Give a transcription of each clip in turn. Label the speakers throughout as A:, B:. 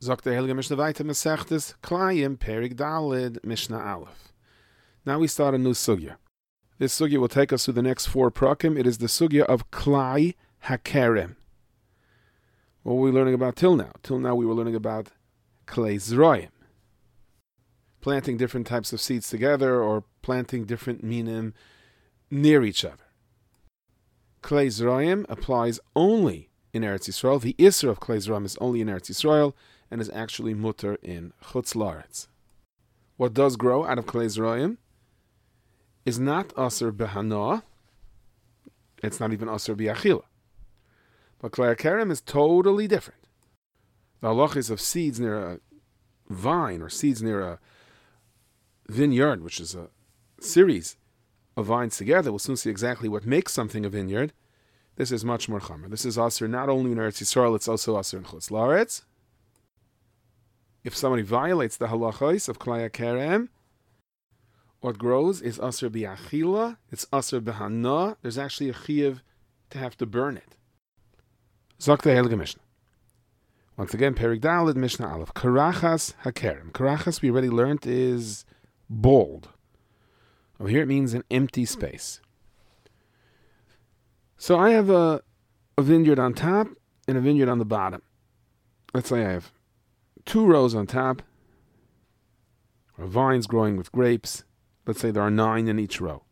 A: Sagt der Heilige Mishnah weiter, Masechtes Klayim Perik Dalid Mishnah Aleph. Now we start a new sugya. This sugya will take us through the next 4 prakim. It is the sugya of Klai HaKerem. What were we learning about till now? Till now we were learning about Klei Zroyim. Planting different types of seeds together or planting different minim near each other. Klei Zroyim applies only in Eretz Yisrael. The Isser of Klei Zroyim is only in Eretz Yisrael and is actually mutter in Chutz La'aretz. What does grow out of Klei Zroyim is not Aser Behana. It's not even Aser Biachila. But Klei HaKerem is totally different. The halachas of seeds near a vine or seeds near a vineyard, which is a series of vines together, we'll soon see exactly what makes something a vineyard. This is much more chamer. This is Aser not only in Eretz Yisrael, it's also Aser in Chutz La'aretz. If somebody violates the halachos of Klei HaKerem, what grows is Aser Biachila, it's Aser Behana. There's actually a chiyuv to have to burn it. Zok the Heilige Mishnah. Once again, Perik Daled Mishnah Aleph. Karachas HaKerem. Karachas, we already learned, is bald. Over here it means an empty space. So I have a vineyard on top and a vineyard on the bottom. Let's say I have 2 rows on top, or vines growing with grapes. Let's say there are 9 in each row.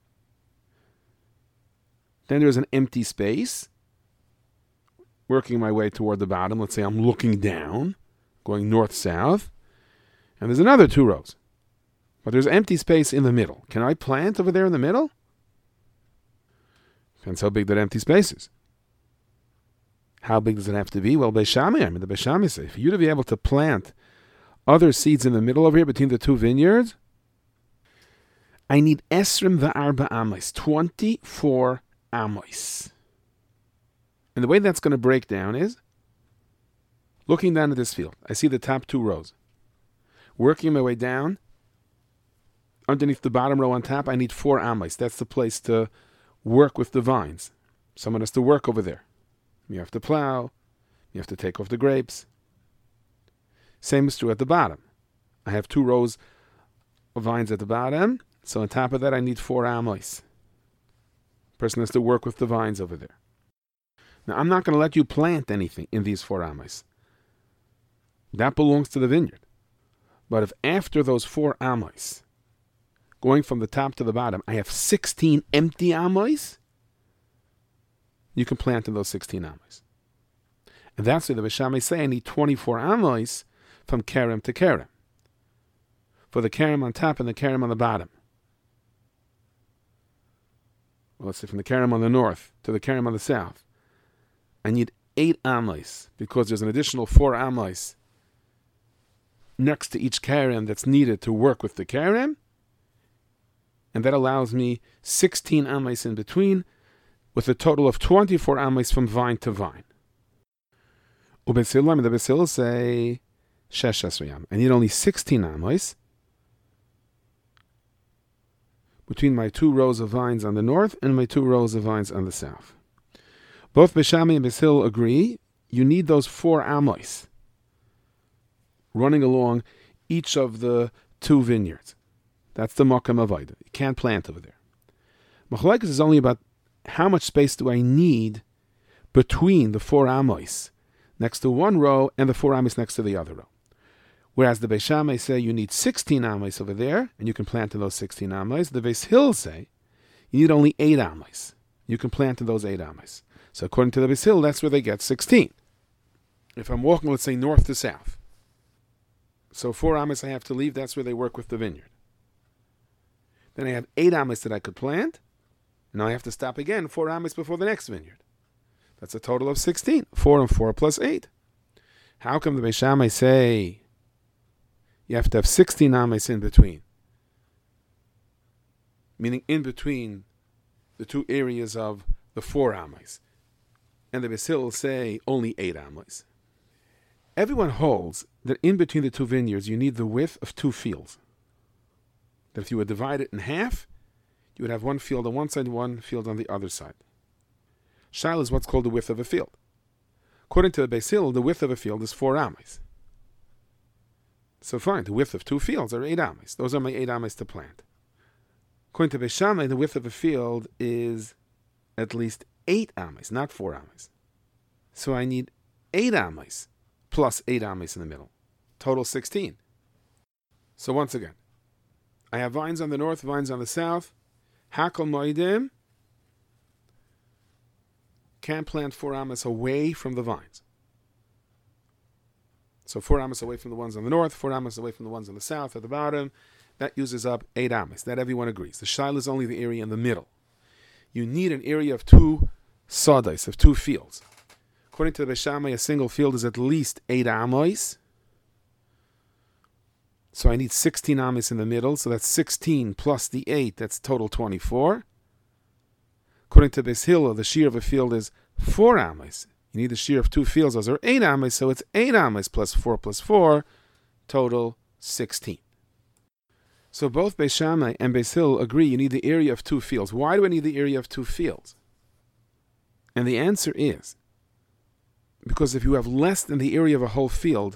A: Then there's an empty space, working my way toward the bottom. Let's say I'm looking down, going north-south, and there's another 2 rows. But there's empty space in the middle. Can I plant over there in the middle? Depends how big that empty space is. How big does it have to be? Well, the Beis Shammai say, for you to be able to plant other seeds in the middle over here between the 2 vineyards, I need Esrim v'arba amos, 24 amos. And the way that's going to break down is, looking down at this field, I see the top 2 rows. Working my way down, underneath the bottom row on top, I need 4 amos. That's the place to work with the vines. Someone has to work over there. You have to plow. You have to take off the grapes. Same is true at the bottom. I have 2 rows of vines at the bottom. So on top of that, I need 4 amos. Person has to work with the vines over there. Now, I'm not going to let you plant anything in these 4 amos. That belongs to the vineyard. But if after those 4 amos, going from the top to the bottom, I have 16 empty amos, you can plant in those 16 amos. And that's why the Beis Shammai say I need 24 amos from kerem to kerem. For the kerem on top and the kerem on the bottom. Well, let's say from the kerem on the north to the kerem on the south. I need 8 amos because there's an additional 4 amos next to each kerem that's needed to work with the kerem. And that allows me 16 amos in between, with a total of 24 amos from vine to vine. The Beis Hillel say, I need only 16 amos between my 2 rows of vines on the north and my 2 rows of vines on the south. Both Beis Shammai and Beis Hillel agree you need those 4 amos running along each of the 2 vineyards. That's the Makam Avodah. You can't plant over there. Machlokes is only about how much space do I need between the 4 amos next to one row and the 4 amos next to the other row. Whereas the Beis Shammai say you need 16 amos over there, and you can plant in those 16 amos. The Beis Hillel say you need only 8 amos. You can plant in those 8 amos. So according to the Beis Hillel, that's where they get 16. If I'm walking, let's say, north to south, so 4 amos I have to leave, that's where they work with the vineyard. Then I have 8 amos that I could plant. Now I have to stop again 4 amos before the next vineyard. That's a total of 16. 4 and 4 plus 8. How come the Beis Shammai say you have to have 16 amos in between? Meaning in between the 2 areas of the 4 amos. And the Beis Hillel say only 8 amos. Everyone holds that in between the 2 vineyards you need the width of 2 fields. That if you would divide it in half, you would have 1 field on one side, 1 field on the other side. Shaila is what's called the width of a field. According to the Beis Hillel, the width of a field is 4 amos. So fine, the width of 2 fields are 8 ames. Those are my 8 ames to plant. According to Beis Shammai, the width of a field is at least 8 ames, not 4 ames. So I need 8 ames plus 8 ames in the middle. Total 16. So once again, I have vines on the north, vines on the south. Hakol moedim. Can't plant 4 ames away from the vines. So 4 ames away from the ones on the north, 4 ames away from the ones on the south at the bottom. That uses up 8 ames. That everyone agrees. The shaila is only the area in the middle. You need an area of 2 sadais, of 2 fields. According to the Beis Shammai, a single field is at least 8 ames. So I need 16 ames in the middle. So that's 16 plus the 8. That's total 24. According to Beis Hillel, the shear of a field is 4 ames. You need the shear of 2 fields. Those are 8 ames. So it's 8 ames plus 4, total 16. So both Beis Shammai and Beis Hillel agree you need the area of 2 fields. Why do I need the area of 2 fields? And the answer is because if you have less than the area of a whole field,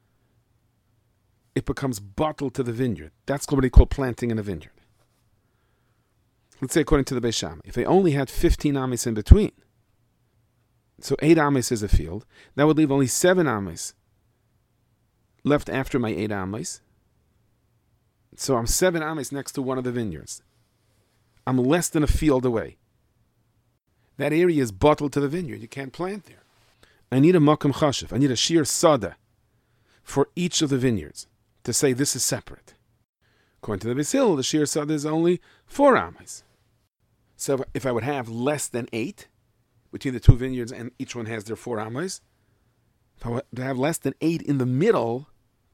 A: it becomes bottled to the vineyard. That's what they call planting in a vineyard. Let's say according to the Beis Shammai, if they only had 15 ames in between, so 8 ames is a field, that would leave only 7 ames left after my 8 ames. So I'm 7 ames next to one of the vineyards. I'm less than a field away. That area is bottled to the vineyard. You can't plant there. I need a makam chashiv. I need a shear sada for each of the vineyards to say this is separate. According to the Beis Hillel, the shear sada is only 4 ames. So if I would have less than 8 between the 2 vineyards and each one has their 4 ames, if I would have less than 8 in the middle,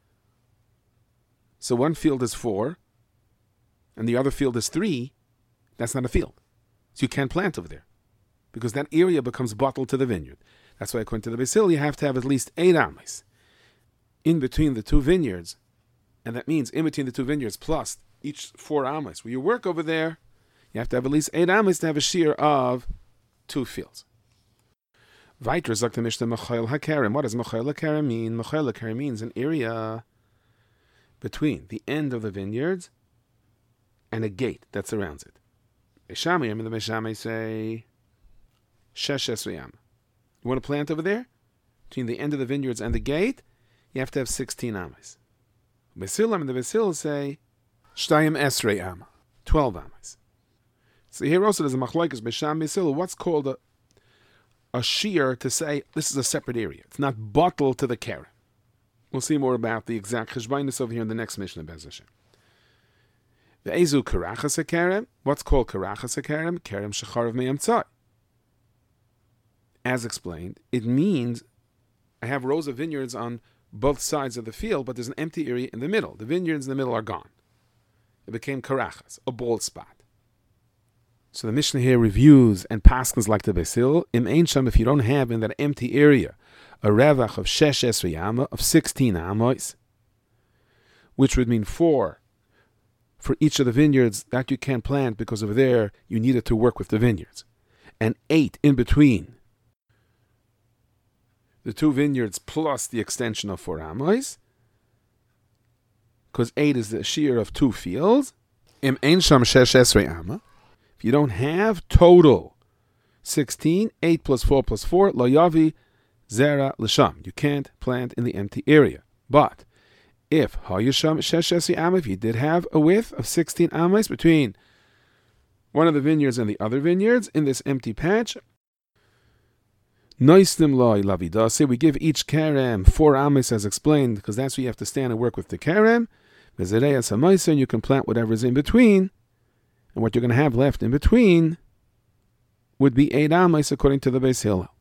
A: so one field is 4 and the other field is 3, that's not a field. So you can't plant over there because that area becomes bottled to the vineyard. That's why according to the Beis Hillel, you have to have at least 8 ames in between the 2 vineyards. And that means in between the 2 vineyards plus each 4 ames. Where you work over there, you have to have at least 8 ames to have a shear of 2 fields. Weiter sagt the Mishnah Mechayel HaKerem. What does Mechayel HaKerem mean? Mechayel HaKerem means an area between the end of the vineyards and a gate that surrounds it. The Beis Shammai say, Shesh Esriyam. You want to plant over there? Between the end of the vineyards and the gate, you have to have 16 ames. The Beis Hillel say, Shtayim Esrei Am, 12 ames. So here also there's a machlokes Beis Shammai Beis Hillel. What's called a shear to say this is a separate area. It's not bottled to the kerem. We'll see more about the exact cheshbonus over here in the next Mishnah, Be'ez Hashem. The Ezu Karachas HaKerem. What's called Karachas HaKerem? Kerem Shecharav Me'amtzai. As explained, it means I have rows of vineyards on both sides of the field, but there's an empty area in the middle. The vineyards in the middle are gone. It became Karachas, a bald spot. So the Mishnah here reviews and paskins like the Beis Hillel. Im Ein Sham, if you don't have in that empty area a revach of shesh esrei ama, of 16 amos, which would mean 4 for each of the vineyards that you can't plant because over there you needed to work with the vineyards, and 8 in between the 2 vineyards plus the extension of 4 amos, because 8 is the shear of 2 fields. Im Ein Sham shesh esrei ama. If you don't have total 16, 8 plus 4 plus 4, lo yavi zera l'sham. You can't plant in the empty area. But if hayisham shesh esrei ama, if you did have a width of 16 amas between one of the vineyards and the other vineyards in this empty patch, noisnim loy lavidase, we give each kerem 4 amas as explained, because that's where you have to stand and work with the kerem. V'zereyas ha'maisa, and you can plant whatever is in between. And what you're going to have left in between would be 8 amas according to the Beis Hillel.